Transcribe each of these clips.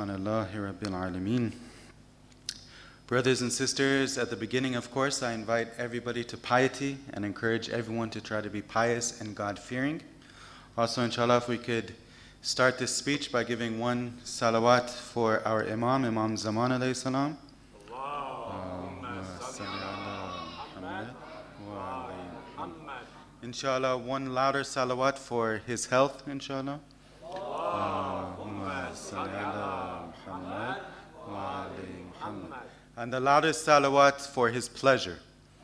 Alhamdulillahi Rabbil Alameen. Brothers and sisters, at the beginning, of course, I invite everybody to piety and encourage everyone to try to be pious and God-fearing. Also, inshallah, if we could start this speech by giving one salawat for our Imam, Imam Zaman alayhi salam. Inshallah, one louder salawat for his health, inshallah. And the loudest salawat for his pleasure.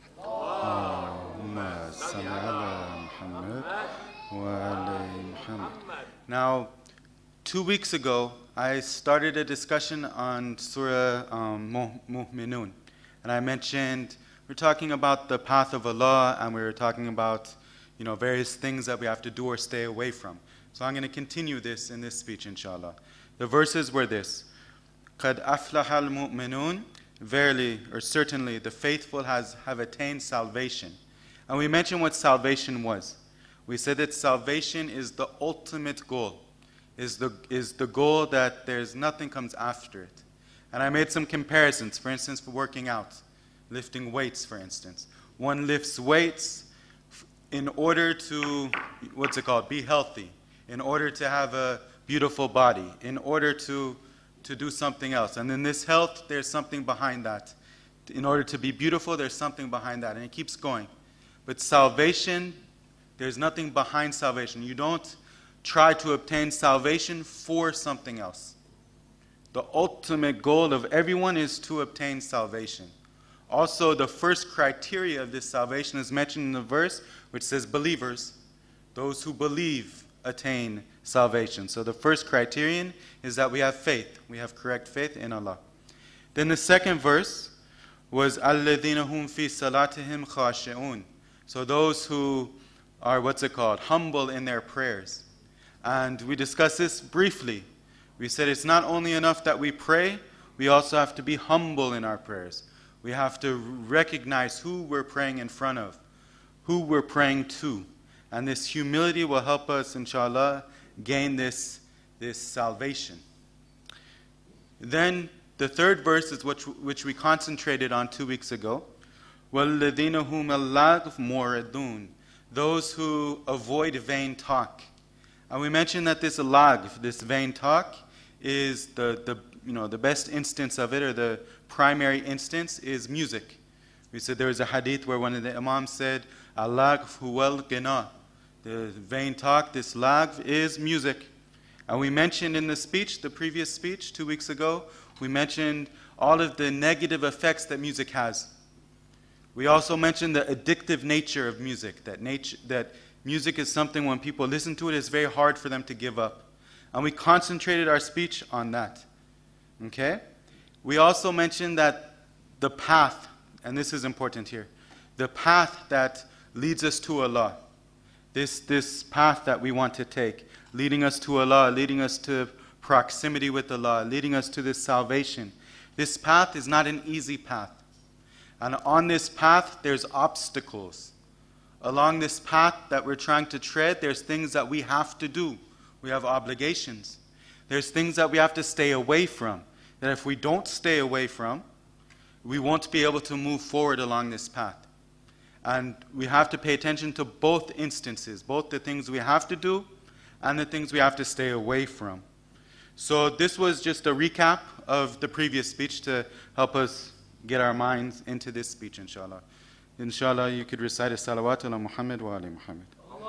Now, 2 weeks ago, I started a discussion on Surah Mu'minun. And I mentioned, we're talking about the path of Allah, and we were talking about, various things that we have to do or stay away from. So I'm going to continue this in this speech, inshallah. The verses were this. قَدْ أَفْلَحَ الْمُؤْمِنُونَ. Verily, or certainly, the faithful have attained salvation. And we mentioned what salvation was. We said that salvation is the ultimate goal, is the goal that there's nothing comes after it. And I made some comparisons, for instance, for working out, lifting weights, for instance. One lifts weights in order to, be healthy, in order to have a beautiful body, in order to do something else. And in this health, there's something behind that. In order to be beautiful, there's something behind that. And it keeps going. But salvation, there's nothing behind salvation. You don't try to obtain salvation for something else. The ultimate goal of everyone is to obtain salvation. Also, the first criteria of this salvation is mentioned in the verse, which says believers. Those who believe attain salvation. So the first criterion is that we have faith. We have correct faith in Allah. Then the second verse was الَّذِينَ هُمْ فِي صَلَاتِهِمْ خَاشِعُونَ. So those who are, humble in their prayers. And we discussed this briefly. We said it's not only enough that we pray, we also have to be humble in our prayers. We have to recognize who we're praying in front of, who we're praying to. And this humility will help us, inshallah, gain this salvation. Then the third verse is which we concentrated on 2 weeks ago. وَالَّذِينَ هُمَ اللَّغْوِ مُعْرِضُونَ. Those who avoid vain talk. And we mentioned that this lagh, this vain talk, is the best instance of it, or the primary instance is music. We said there was a hadith where one of the imams said, "Al-lagh huwal ghina." The vain talk, this lagh, is music. And we mentioned in the previous speech 2 weeks ago, we mentioned all of the negative effects that music has. We also mentioned the addictive nature of music, that music is something when people listen to it, it's very hard for them to give up. And we concentrated our speech on that. Okay? We also mentioned that the path, and this is important here, the path that leads us to Allah, this path that we want to take, leading us to Allah, leading us to proximity with Allah, leading us to this salvation. This path is not an easy path. And on this path, there's obstacles. Along this path that we're trying to tread, there's things that we have to do. We have obligations. There's things that we have to stay away from. That if we don't stay away from, we won't be able to move forward along this path. And we have to pay attention to both instances, both the things we have to do and the things we have to stay away from. So this was just a recap of the previous speech to help us get our minds into this speech, inshallah. Inshallah, you could recite a salawat ala Muhammad wa ali Muhammad.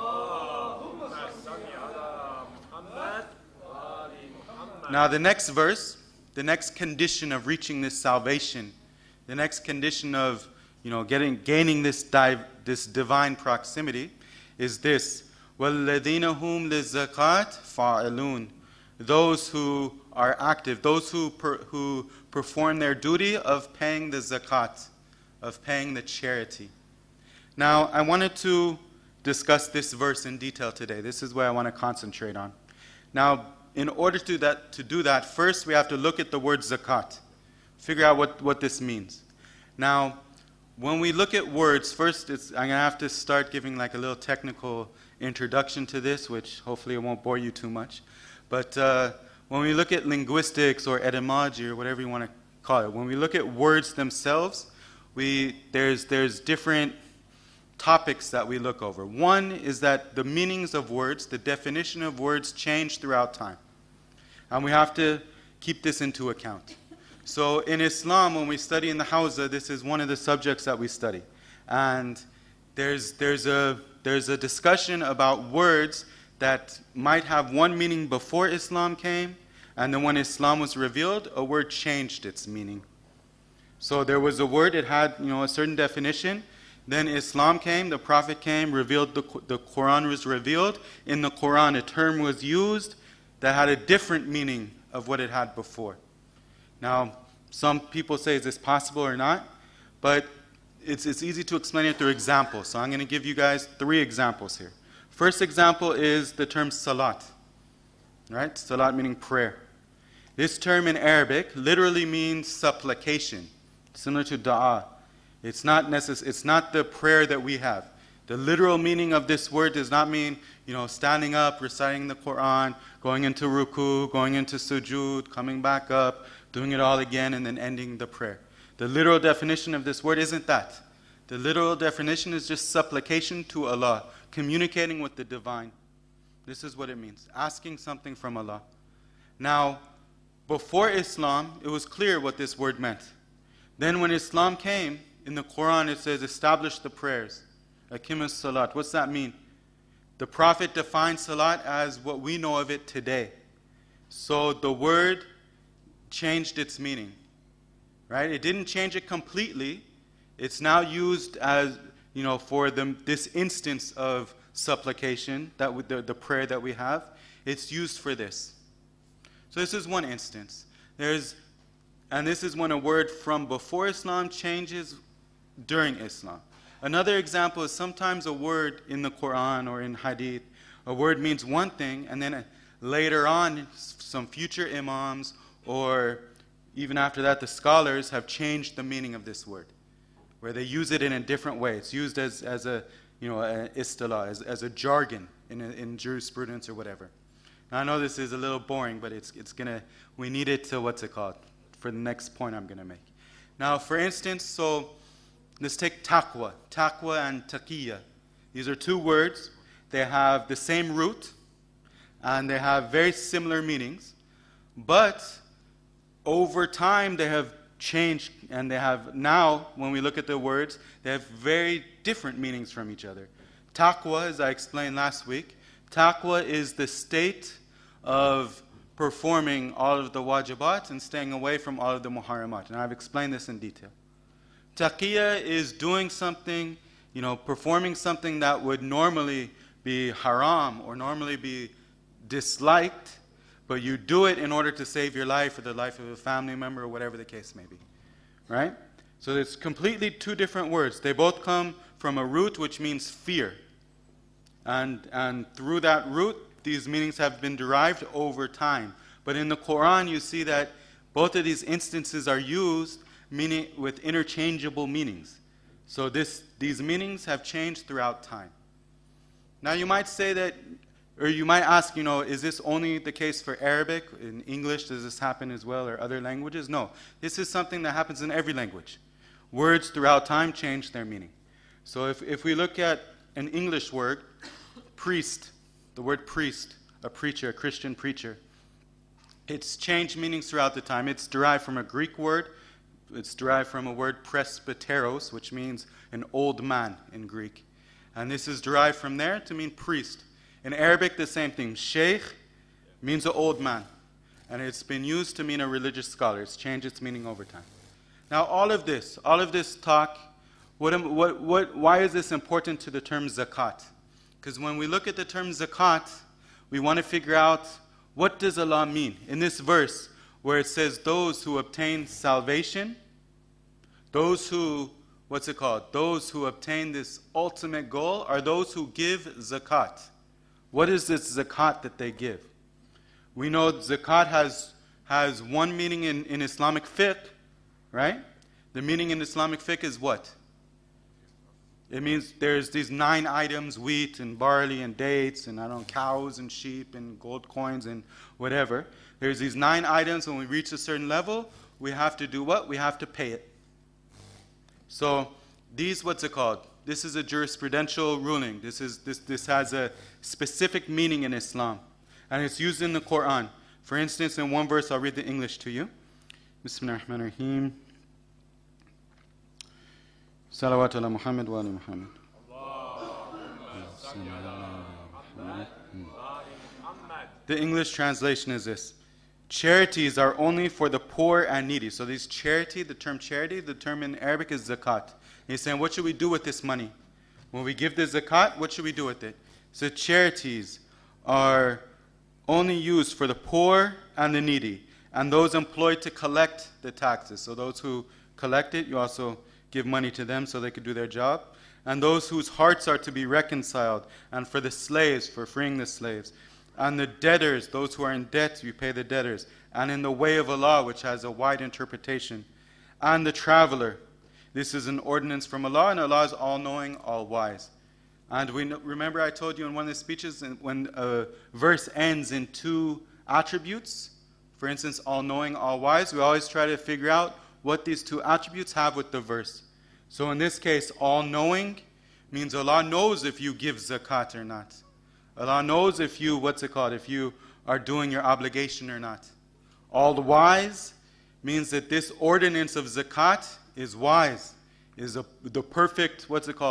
Now the next verse, the next condition of reaching this salvation, the next condition of gaining this divine proximity is this. وَالَّذِينَ هُمْ لِلزَّكَاةِ فَاعِلُونَ. Those who are active, those who perform their duty of paying the zakat, of paying the charity. Now, I wanted to discuss this verse in detail today. This is what I want to concentrate on. Now, in order to do that, first we have to look at the word zakat, figure out what this means. Now, when we look at words, first I'm going to have to start giving like a little technical introduction to this, which hopefully it won't bore you too much. But when we look at linguistics or etymology or whatever you want to call it, when we look at words themselves, there's different topics that we look over. One is that the meanings of words, the definition of words change throughout time. And we have to keep this into account. So in Islam, when we study in the Hawza, this is one of the subjects that we study. And there's a discussion about words that might have one meaning before Islam came, and then when Islam was revealed, a word changed its meaning. So there was a word, it had a certain definition. Then Islam came, the Prophet came, revealed the Quran was revealed. In the Quran, a term was used that had a different meaning of what it had before. Now, some people say, is this possible or not? But it's easy to explain it through examples. So I'm going to give you guys 3 examples here. First example is the term salat. Right? Salat meaning prayer. This term in Arabic literally means supplication, similar to dua. It's not the prayer that we have. The literal meaning of this word does not mean, standing up, reciting the Quran, going into ruku, going into sujood, coming back up, doing it all again, and then ending the prayer. The literal definition of this word isn't that. The literal definition is just supplication to Allah, communicating with the divine. This is what it means, asking something from Allah. Now, before Islam, it was clear what this word meant. Then when Islam came, in the Quran it says, establish the prayers. Aqimus salat. What's that mean? The Prophet defined salat as what we know of it today. So the word changed its meaning. Right? It didn't change it completely. It's now used as, for this instance of supplication, the prayer that we have. It's used for this. So this is one instance. And this is when a word from before Islam changes during Islam. Another example is sometimes a word in the Quran or in Hadith, a word means one thing, and then later on, some future imams or even after that, the scholars have changed the meaning of this word, where they use it in a different way. It's used as a an istilah, as a jargon in jurisprudence or whatever. Now, I know this is a little boring, but we need it to, for the next point I'm going to make. Now, for instance, so let's take taqwa. Taqwa and taqiyya. These are 2 words. They have the same root, and they have very similar meanings. But over time, they have changed, and they have now, when we look at the words, they have very different meanings from each other. Taqwa, as I explained last week, taqwa is the state of performing all of the wajibat and staying away from all of the muharramat. And I've explained this in detail. Taqiyya is doing something, performing something that would normally be haram or normally be disliked, but you do it in order to save your life or the life of a family member or whatever the case may be. Right? So it's completely 2 different words. They both come from a root which means fear. And through that root, these meanings have been derived over time. But in the Quran, you see that both of these instances are used with interchangeable meanings. So these meanings have changed throughout time. Now you might say that, or you might ask, is this only the case for Arabic? In English, does this happen as well, or other languages? No. This is something that happens in every language. Words throughout time change their meaning. So if we look at an English word, priest, the word priest, a preacher, a Christian preacher, it's changed meanings throughout the time. It's derived from a Greek word. It's derived from a word presbyteros, which means an old man in Greek. And this is derived from there to mean priest. In Arabic, the same thing. Sheikh means an old man. And it's been used to mean a religious scholar. It's changed its meaning over time. Now, all of this talk, why is this important to the term zakat? Because when we look at the term zakat, we want to figure out, what does Allah mean? In this verse, where it says those who obtain salvation, those who obtain this ultimate goal are those who give zakat. What is this zakat that they give? We know zakat has one meaning in Islamic fiqh, right? The meaning in Islamic fiqh is what? It means there's these 9 items, wheat and barley and dates and cows and sheep and gold coins and whatever. There's these 9 items. When we reach a certain level, we have to do what? We have to pay it. So these, what's it called? This is a jurisprudential ruling. This has a specific meaning in Islam. And it's used in the Quran. For instance, in one verse, I'll read the English to you. Bismillahirrahmanirrahim. Salawat ala Muhammad wa ala Muhammad. The English translation is this. Charities are only for the poor and needy. So these charity, the term charity, the term in Arabic is zakat. And he's saying, what should we do with this money? When we give the zakat, what should we do with it? So charities are only used for the poor and the needy, and those employed to collect the taxes. So those who collect it, you also give money to them so they could do their job. And those whose hearts are to be reconciled, and for the slaves, for freeing the slaves. And the debtors, those who are in debt, you pay the debtors. And in the way of Allah, which has a wide interpretation. And the traveler. This is an ordinance from Allah, and Allah is all-knowing, all-wise. And remember I told you in one of the speeches, when a verse ends in 2 attributes, for instance, all-knowing, all-wise, we always try to figure out what these 2 attributes have with the verse. So in this case, all-knowing means Allah knows if you give zakat or not. Allah knows if you, if you are doing your obligation or not. All-wise means that this ordinance of zakat is wise, is the perfect,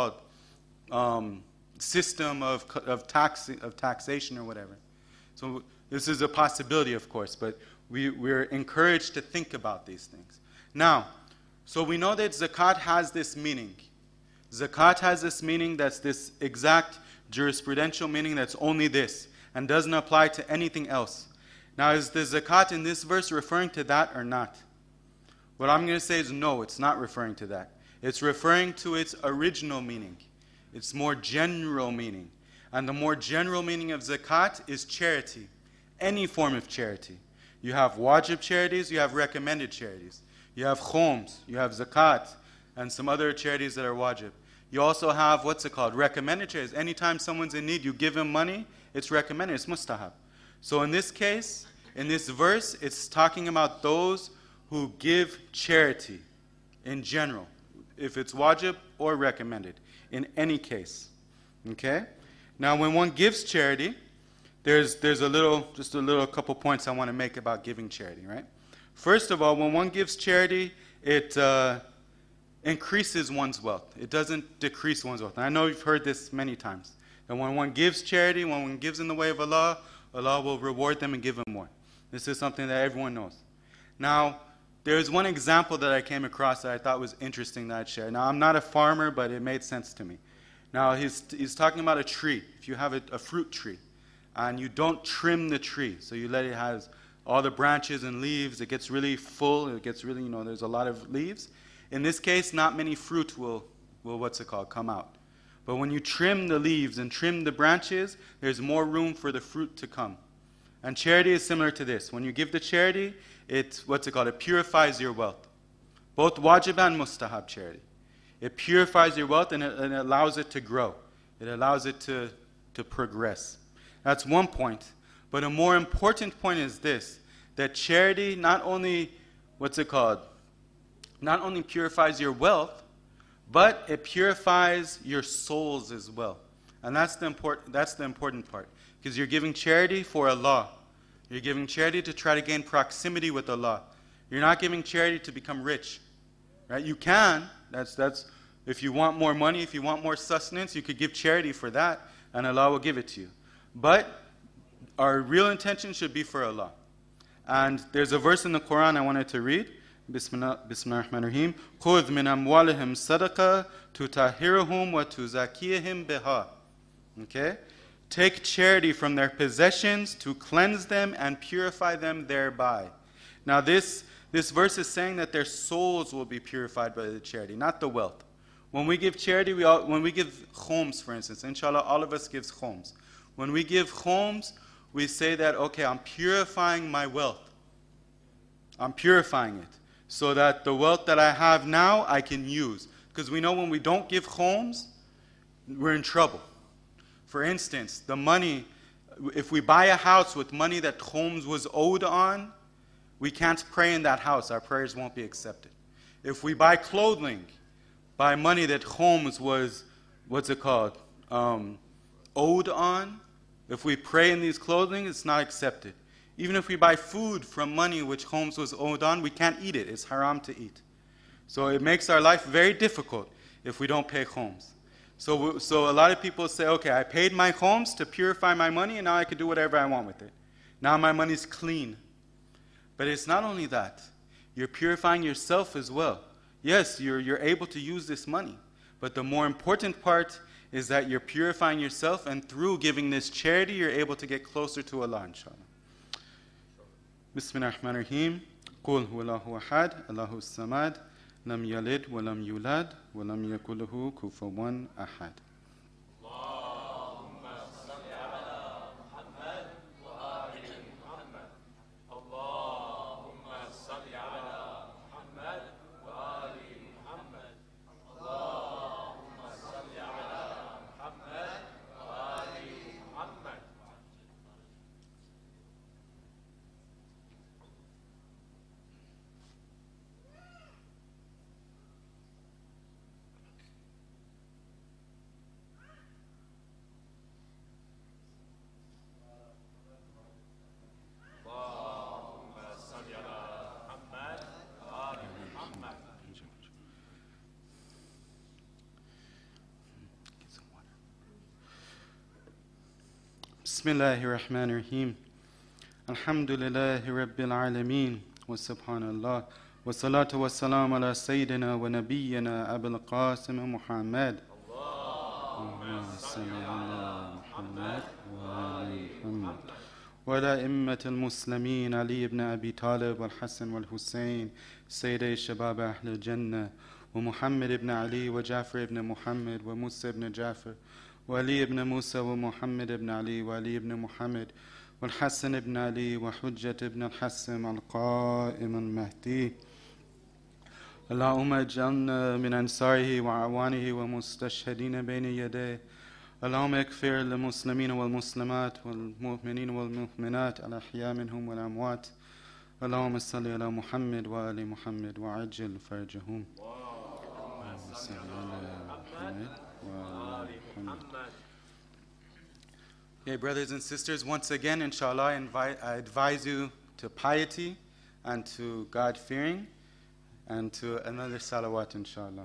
system of taxation or whatever. So this is a possibility, of course, but we're encouraged to think about these things. Now, so we know that zakat has this meaning. Zakat has this meaning that's this exact jurisprudential meaning that's only this and doesn't apply to anything else. Now, is the zakat in this verse referring to that or not? What I'm going to say is no, it's not referring to that. It's referring to its original meaning. It's more general meaning. And the more general meaning of zakat is charity. Any form of charity. You have wajib charities, you have recommended charities. You have khoms, you have zakat, and some other charities that are wajib. You also have, recommended charities. Anytime someone's in need, you give him money, it's recommended, it's mustahab. So in this case, in this verse, it's talking about those who give charity in general, if it's wajib or recommended. In any case, okay? Now, when one gives charity, there's a couple points I want to make about giving charity, right? First of all, when one gives charity, it increases one's wealth. It doesn't decrease one's wealth. And I know you've heard this many times. That when one gives charity, when one gives in the way of Allah, Allah will reward them and give them more. This is something that everyone knows. Now, there's one example that I came across that I thought was interesting that I'd share. Now, I'm not a farmer, but it made sense to me. Now, he's talking about a tree. If you have a fruit tree, and you don't trim the tree, so you let it have all the branches and leaves, it gets really full, it gets really, there's a lot of leaves. In this case, not many fruit will come out. But when you trim the leaves and trim the branches, there's more room for the fruit to come. And charity is similar to this. When you give the charity, it purifies your wealth. Both wajib and mustahab charity. It purifies your wealth and it allows it to grow. It allows it to progress. That's one point. But a more important point is this, that charity not only purifies your wealth, but it purifies your souls as well. And that's the important part. Because you're giving charity for Allah. You're giving charity to try to gain proximity with Allah. You're not giving charity to become rich. Right? You can. That's if you want more money, if you want more sustenance, you could give charity for that, and Allah will give it to you. But our real intention should be for Allah. And there's a verse in the Quran I wanted to read. Bismillahirrahmanirrahim. خُذْ مِنْ أَمْوَالِهِمْ صَدَقَةً تُطَهِّرُهُمْ وَتُزَكِّيهِمْ بِهَا. Okay? Take charity from their possessions to cleanse them and purify them thereby. Now this verse is saying that their souls will be purified by the charity, not the wealth. When we give charity, when we give khoms, for instance, inshallah, all of us gives khoms. When we give khoms, we say that, okay, I'm purifying my wealth. I'm purifying it so that the wealth that I have now, I can use. Because we know when we don't give khoms, we're in trouble. For instance, the money, If we buy a house with money that Homs was owed on, we can't pray in that house. Our prayers won't be accepted. If we buy clothing by money that Homs was, owed on, if we pray in these clothing, it's not accepted. Even if we buy food from money which Homs was owed on, we can't eat it. It's haram to eat. So it makes our life very difficult if we don't pay Homs. So a lot of people say, okay, I paid my Homs to purify my money, and now I can do whatever I want with it. Now my money's clean. But it's not only that. You're purifying yourself as well. Yes, you're able to use this money. But the more important part is that you're purifying yourself, and through giving this charity, you're able to get closer to Allah, inshallah. Bismillahirrahmanirrahim. Qul huwallahu ahad, Allahu samad, lam yalid wa lam yulad, wa lam yakul lahu kufuwan ahad. Bismillahirrahmanirrahim. Alhamdulillahi Rabbil Alameen. Wa subhanallah. Wa salatu wa salam ala Sayyidina wa Nabiyyina Abul Qasim Muhammad. Allahumma salli ala Muhammad wa ali Muhammad. Wa ala immat al-Muslimin Ali ibn Abi Talib wal Hassan wal Hussein Sayyidi Shabab Ahl al-Jannah wa Muhammad ibn Ali wa Jafar ibn Muhammad wa Musa ibn Jafar وعلي ابن موسى ومحمد ابن علي وعلي ابن محمد والحسن ابن علي وحجة ابن الحسن القائم المهدي اللهم اجعلنا من أنصاره وأعوانه ومستشهدين بين يديه اللهم اغفر للمسلمين والمسلمات والمؤمنين والمؤمنات الأحياء منهم والأموات اللهم صل على محمد وآل محمد وعجل فرجهم اللهم صل على محمد وآل محمد. Okay, brothers and sisters, once again, inshallah, I advise you to piety and to God-fearing and to another salawat, inshallah.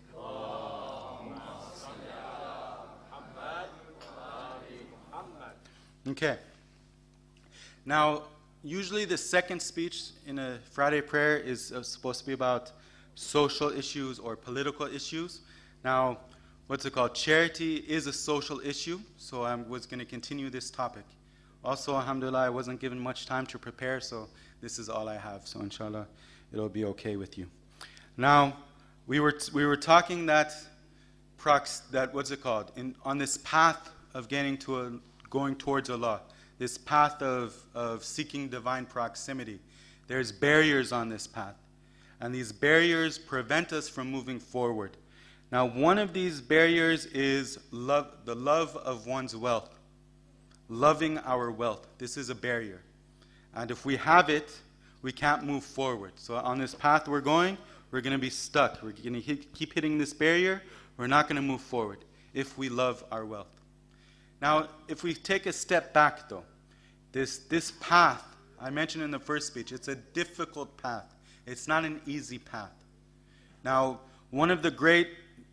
Okay. Now, usually the second speech in a Friday prayer is supposed to be about social issues or political issues. Now, charity is a social issue, so I was going to continue this topic. Also, alhamdulillah, I wasn't given much time to prepare, so this is all I have. So inshallah, it'll be okay with you. Now, we were talking that on this path of going towards Allah, this path of seeking divine proximity. There's barriers on this path, and these barriers prevent us from moving forward. Now, one of these barriers is the love of one's wealth. Loving our wealth. This is a barrier. And if we have it, we can't move forward. So on this path we're going to be stuck. We're going to keep hitting this barrier. We're not going to move forward if we love our wealth. Now, if we take a step back, though, this path, I mentioned in the first speech, it's a difficult path. It's not an easy path. Now, one of the great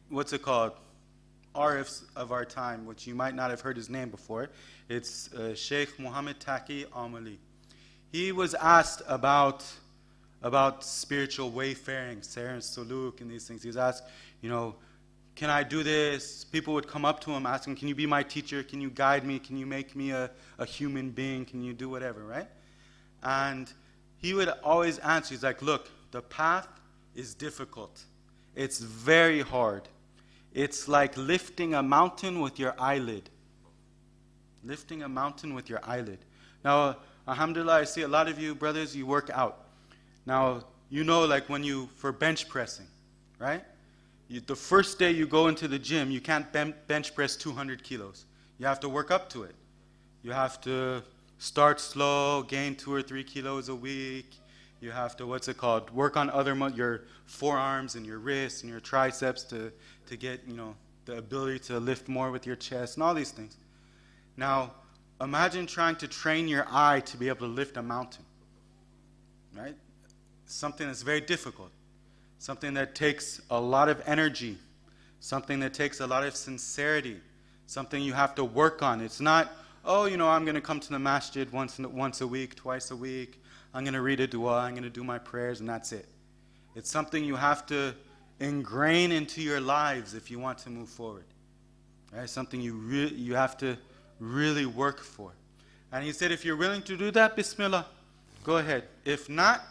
Arifs of our time, which you might not have heard his name before. It's Sheikh Muhammad Taqi Amali. He was asked about spiritual wayfaring, Sayr and Suluk, and these things. He was asked, can I do this? People would come up to him asking, can you be my teacher? Can you guide me? Can you make me a human being? Can you do whatever, right? And he would always answer, he's like, look, the path is difficult. It's very hard. It's like lifting a mountain with your eyelid. Lifting a mountain with your eyelid. Now, alhamdulillah, I see a lot of you brothers, you work out. Now, like for bench pressing, right? The first day you go into the gym, you can't bench press 200 kilos. You have to work up to it. You have to start slow, gain 2 or 3 kilos a week. You have to, work on your forearms and your wrists and your triceps to get, the ability to lift more with your chest and all these things. Now, imagine trying to train your eye to be able to lift a mountain, right? Something that's very difficult, something that takes a lot of energy, something that takes a lot of sincerity, something you have to work on. It's not, I'm going to come to the masjid once a week, twice a week. I'm going to read a dua, I'm going to do my prayers, and that's it. It's something you have to ingrain into your lives if you want to move forward. Right? Something you have to really work for. And he said, if you're willing to do that, bismillah, go ahead. If not,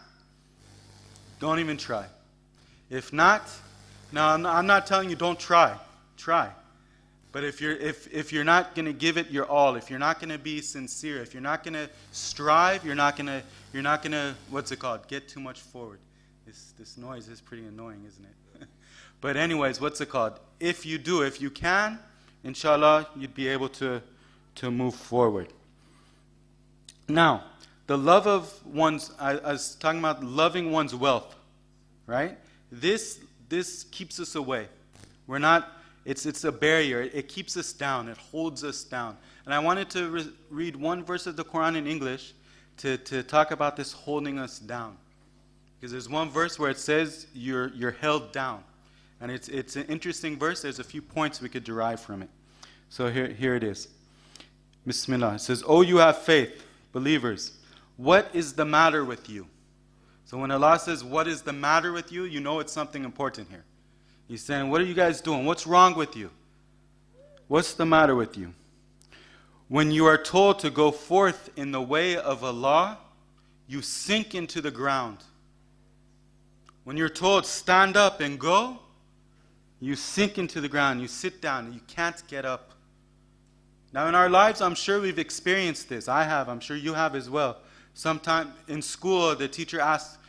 don't even try. If not, now I'm not telling you don't try. Try. But if you're not going to give it your all, if you're not going to be sincere, if you're not going to strive, you're not going to get too much forward. This noise is pretty annoying, isn't it? But anyways, if you can, inshallah, you'd be able to move forward. Now, the love of I was talking about loving one's wealth, right? This keeps us away. We're not. It's a barrier. It keeps us down. It holds us down. And I wanted to read one verse of the Quran in English to talk about this holding us down. Because there's one verse where it says you're held down. And it's an interesting verse. There's a few points we could derive from it. So here it is. Bismillah. It says, "O you have faith, believers, what is the matter with you?" So when Allah says, "What is the matter with you?" you know it's something important here. He's saying, what are you guys doing? What's wrong with you? What's the matter with you? When you are told to go forth in the way of Allah, you sink into the ground. When you're told, stand up and go, you sink into the ground. You sit down and you can't get up. Now in our lives, I'm sure we've experienced this. I have. I'm sure you have as well. Sometime in school, the teacher asks,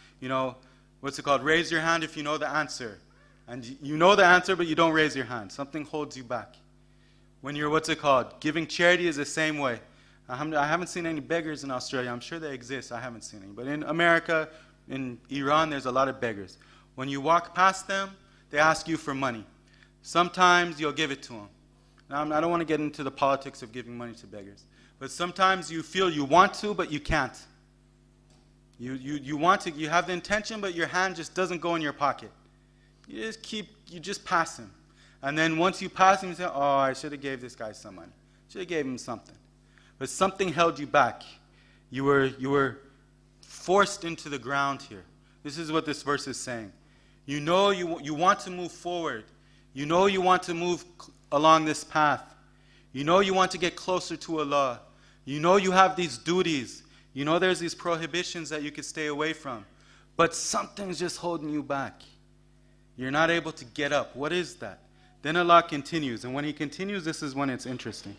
raise your hand if you know the answer. And you know the answer, but you don't raise your hand. Something holds you back. When you're, giving charity is the same way. I haven't seen any beggars in Australia. I'm sure they exist. I haven't seen any. But in America, in Iran, there's a lot of beggars. When you walk past them, they ask you for money. Sometimes you'll give it to them. Now, I don't want to get into the politics of giving money to beggars. But sometimes you feel you want to, but you can't. You want to, you have the intention, but your hand just doesn't go in your pocket. You just pass him. And then once you pass him, you say, I should have gave this guy some money. Should have gave him something. But something held you back. You were forced into the ground here. This is what this verse is saying. You know you want to move forward. You know you want to move along this path. You know you want to get closer to Allah. You know you have these duties. You know there's these prohibitions that you could stay away from. But something's just holding you back. You're not able to get up. What is that? Then Allah continues. And when He continues, this is when it's interesting.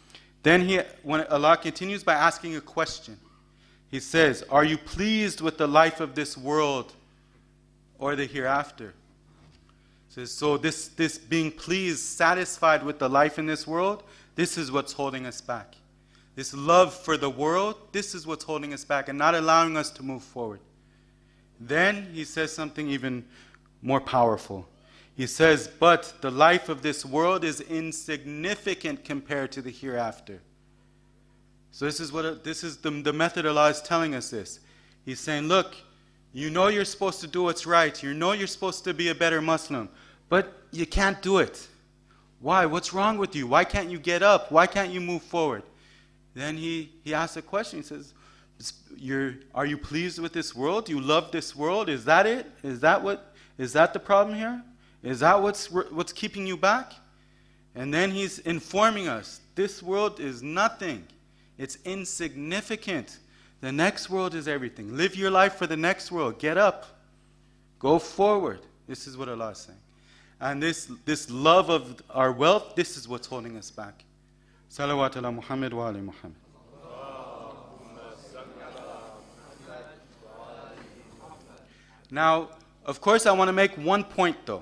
When Allah continues by asking a question. He says, are you pleased with the life of this world or the hereafter? He says, so this being pleased, satisfied with the life in this world, this is what's holding us back. This love for the world, this is what's holding us back and not allowing us to move forward. Then He says something even more powerful. He says, but the life of this world is insignificant compared to the hereafter. So this is the method Allah is telling us this. He's saying, look, you know you're supposed to do what's right. You know you're supposed to be a better Muslim, but you can't do it. Why? What's wrong with you? Why can't you get up? Why can't you move forward? Then he asks a question. He says, are you pleased with this world? Do you love this world? Is that it? Is that the problem here? Is that what's keeping you back? And then He's informing us, this world is nothing. It's insignificant. The next world is everything. Live your life for the next world. Get up. Go forward. This is what Allah is saying. And this love of our wealth, this is what's holding us back. Salawat ala Muhammad wa ali Muhammad. Now, of course, I want to make one point though.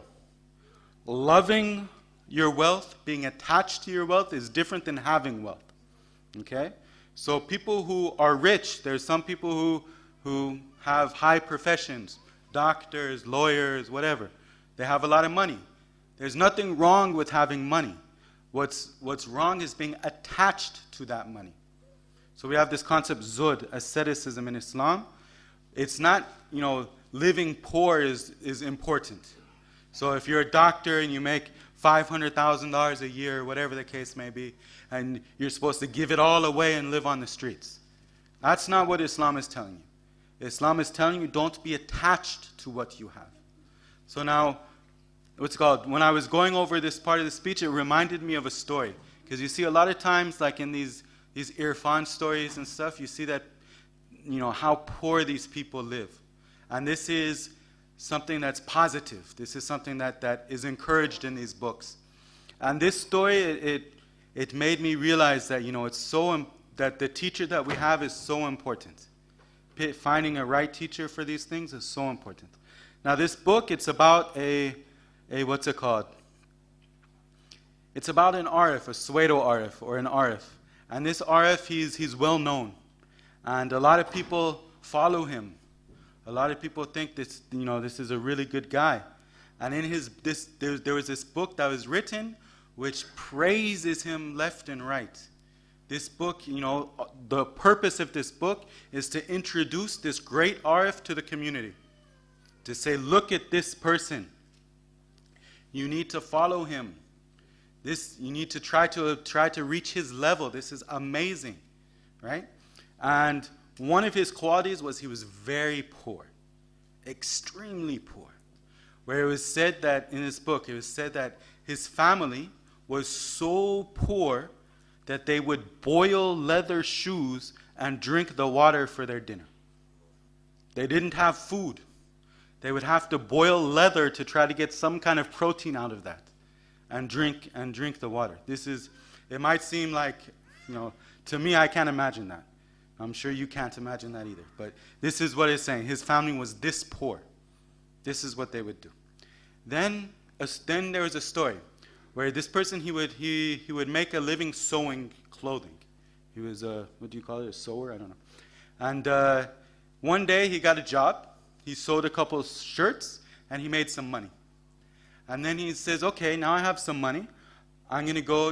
Loving your wealth, being attached to your wealth is different than having wealth. Okay? So people who are rich, there's some people who have high professions, doctors, lawyers, whatever. They have a lot of money. There's nothing wrong with having money. What's wrong is being attached to that money. So we have this concept, zud, asceticism in Islam. It's not, living poor is important. So if you're a doctor and you make $500,000 a year, whatever the case may be, and you're supposed to give it all away and live on the streets. That's not what Islam is telling you. Islam is telling you don't be attached to what you have. So now, when I was going over this part of the speech, it reminded me of a story. Because you see a lot of times, like in these Irfan stories and stuff, you see that, how poor these people live. And this is something that's positive. This is something that is encouraged in these books. And this story, it made me realize that, that the teacher that we have is so important. Finding a right teacher for these things is so important. Now this book, it's about what's it called? It's about an arif, a Suedo arif, or an arif. And this arif, he's well known. And a lot of people follow him. A lot of people think this is a really good guy. And in there was this book that was written which praises him left and right. This book, the purpose of this book is to introduce this great arif to the community. To say, look at this person. You need to follow him. You need to try to reach his level. This is amazing, right? And one of his qualities was he was very poor, extremely poor. Where it was said that in this book, it was said that his family was so poor that they would boil leather shoes and drink the water for their dinner. They didn't have food. They would have to boil leather to try to get some kind of protein out of that and drink the water. It might seem like, to me, I can't imagine that. I'm sure you can't imagine that either. But this is what it's saying. His family was this poor. This is what they would do. Then there was a story where this person, he would make a living sewing clothing. He was what do you call it, a sewer? I don't know. And one day he got a job. He sewed a couple of shirts and he made some money. And then he says, okay, now I have some money. I'm going to go,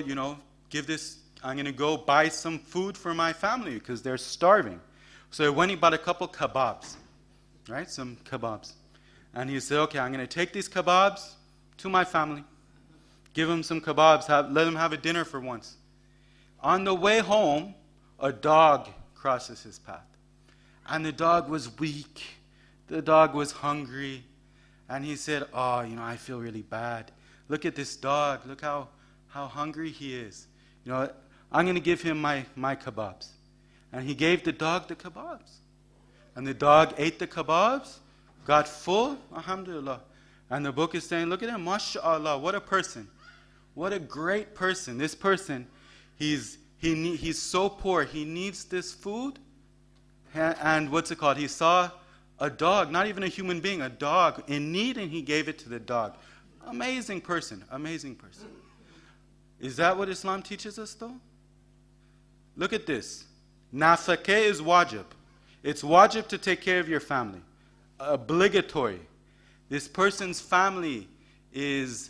I'm going to go buy some food for my family because they're starving. So when he bought a couple kebabs, right, some kebabs. And he said, okay, I'm going to take these kebabs to my family. Give them some kebabs, let them have a dinner for once. On the way home, a dog crosses his path. And the dog was weak. The dog was hungry. And he said, I feel really bad. Look at this dog. Look how hungry he is. I'm going to give him my kebabs. And he gave the dog the kebabs. And the dog ate the kebabs, got full, alhamdulillah. And the book is saying, look at him, mashallah, what a person. What a great person. This person, he's so poor, he needs this food. And what's it called? He saw a dog, not even a human being, a dog in need, and he gave it to the dog. Amazing person, amazing person. Is that what Islam teaches us, though? Look at this. Nafaqeh is wajib. It's wajib to take care of your family. Obligatory. This person's family is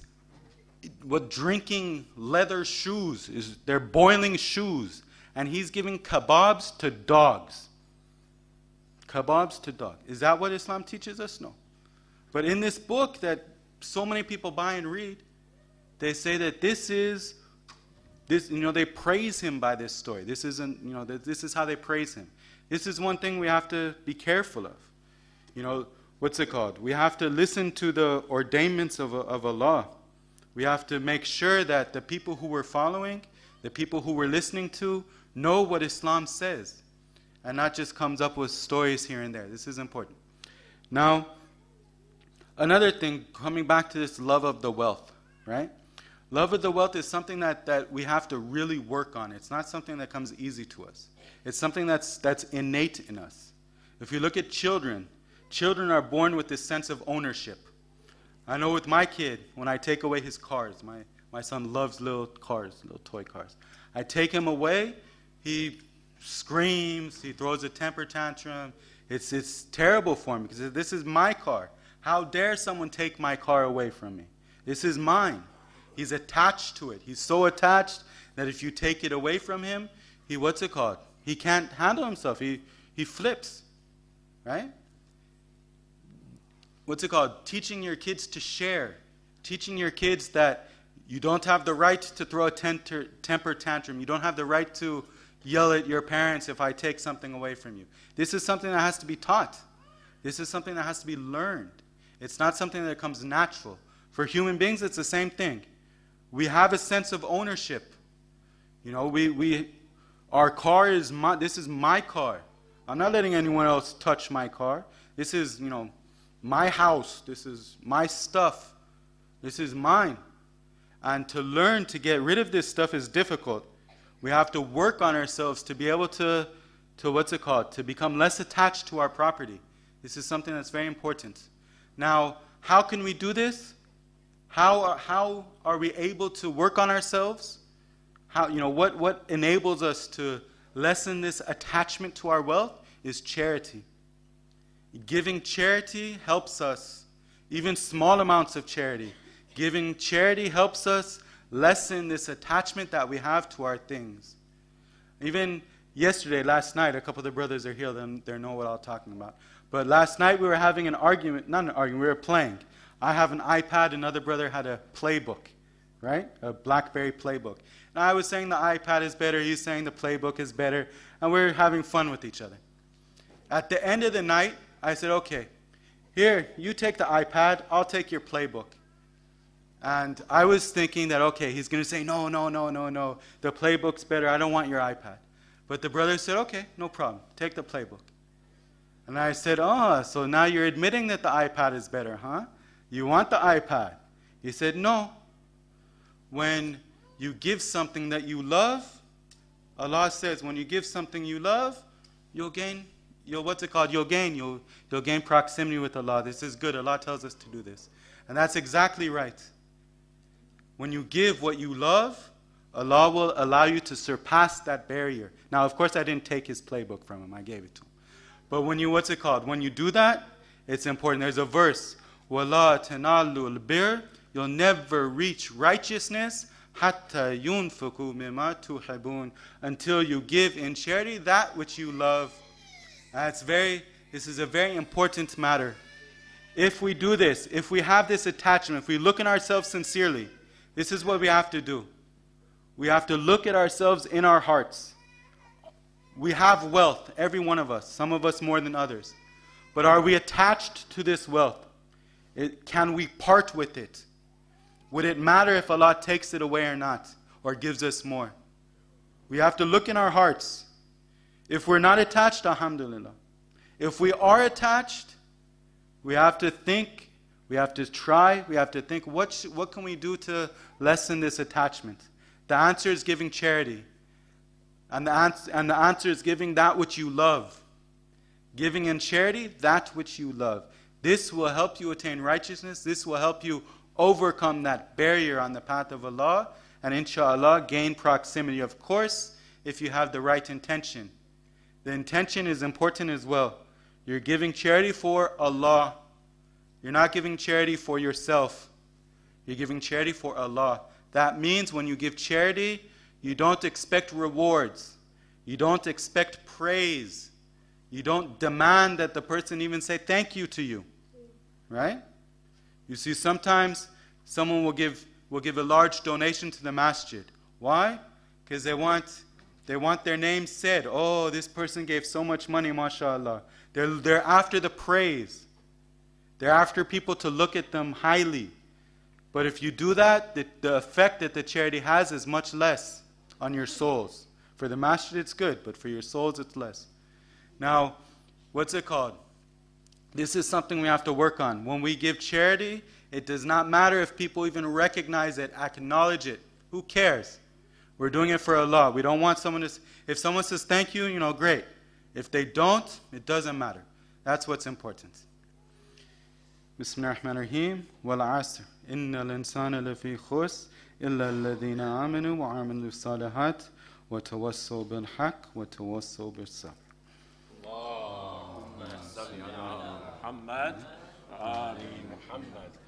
drinking leather shoes. They're boiling shoes. And he's giving kebabs to dogs. Kebabs to dogs. Is that what Islam teaches us? No. But in this book that so many people buy and read, they say that they praise him by this story. This is how they praise him. This is one thing we have to be careful of. What's it called? We have to listen to the ordainments of Allah. We have to make sure that the people who we're following, the people who we're listening to, know what Islam says. And not just comes up with stories here and there. This is important. Now, another thing, coming back to this love of the wealth, right? Love of the wealth is something that we have to really work on. It's not something that comes easy to us. It's something that's innate in us. If you look at children are born with this sense of ownership. I know with my kid, when I take away his cars, my son loves little cars, little toy cars. I take him away, he screams, he throws a temper tantrum. It's terrible for me because this is my car. How dare someone take my car away from me? This is mine. He's attached to it. He's so attached that if you take it away from him, he can't handle himself. He flips, right? Teaching your kids to share. Teaching your kids that you don't have the right to throw a temper tantrum. You don't have the right to yell at your parents if I take something away from you. This is something that has to be taught. This is something that has to be learned. It's not something that comes natural. For human beings, it's the same thing. We have a sense of ownership. Our car is this is my car. I'm not letting anyone else touch my car. This is, my house. This is my stuff. This is mine. And to learn to get rid of this stuff is difficult. We have to work on ourselves to be able to become less attached to our property. This is something that's very important. Now, how can we do this? How are we able to work on ourselves? What enables us to lessen this attachment to our wealth is charity. Giving charity helps us, even small amounts of charity. Giving charity helps us lessen this attachment that we have to our things. Even last night, a couple of the brothers are here, they know what I'm talking about. But last night we were having an argument, not an argument, we were playing. I have an iPad, another brother had a playbook, right? A BlackBerry playbook. And I was saying the iPad is better, he's saying the playbook is better, and we're having fun with each other. At the end of the night, I said, okay, here, you take the iPad, I'll take your playbook. And I was thinking that, okay, he's going to say, no, the playbook's better, I don't want your iPad. But the brother said, okay, no problem, take the playbook. And I said, so now you're admitting that the iPad is better, huh? You want the iPad. He said, no. When you give something that you love, Allah says, when you give something you love, you'll gain proximity with Allah. This is good. Allah tells us to do this. And that's exactly right. When you give what you love, Allah will allow you to surpass that barrier. Now, of course, I didn't take his playbook from him. I gave it to him. But when you do that, it's important. There's a verse, وَلَا تَنَالُوا الْبِرَّ, you'll never reach righteousness حَتَّى يُنْفِقُوا مِمَّا تُحِبُّونَ, until you give in charity that which you love. This is a very important matter. If we do this, if we have this attachment, if we look in ourselves sincerely, this is what we have to do. We have to look at ourselves in our hearts. We have wealth, every one of us, some of us more than others. But are we attached to this wealth? Can we part with it? Would it matter if Allah takes it away or not, or gives us more? We have to look in our hearts. If we're not attached, alhamdulillah. If we are attached, we have to think, we have to try, we have to think, what can we do to lessen this attachment? The answer is giving charity. And the answer is giving that which you love. Giving in charity, that which you love. This will help you attain righteousness. This will help you overcome that barrier on the path of Allah. And inshallah, gain proximity. Of course, if you have the right intention. The intention is important as well. You're giving charity for Allah. You're not giving charity for yourself. You're giving charity for Allah. That means when you give charity, you don't expect rewards. You don't expect praise. You don't demand that the person even say thank you to you. Right? You see, sometimes someone will give a large donation to the masjid. Why? Because they want their name said. Oh, this person gave so much money, mashallah. They're after the praise. They're after people to look at them highly. But if you do that, the effect that the charity has is much less on your souls. For the masjid, it's good, but for your souls, it's less. Now, what's it called? This is something we have to work on. When we give charity, it does not matter if people even recognize it, acknowledge it. Who cares? We're doing it for Allah. We don't want someone to... If someone says thank you, great. If they don't, it doesn't matter. That's what's important. Bismillahir Rahmanir Rahim. Wal asr. Innal insana lafi khusr illa alladhina amanu wa amilu salihat وتواصوا بالحق وتواصوا بالصبر. اللهم صل على محمد وآل محمد.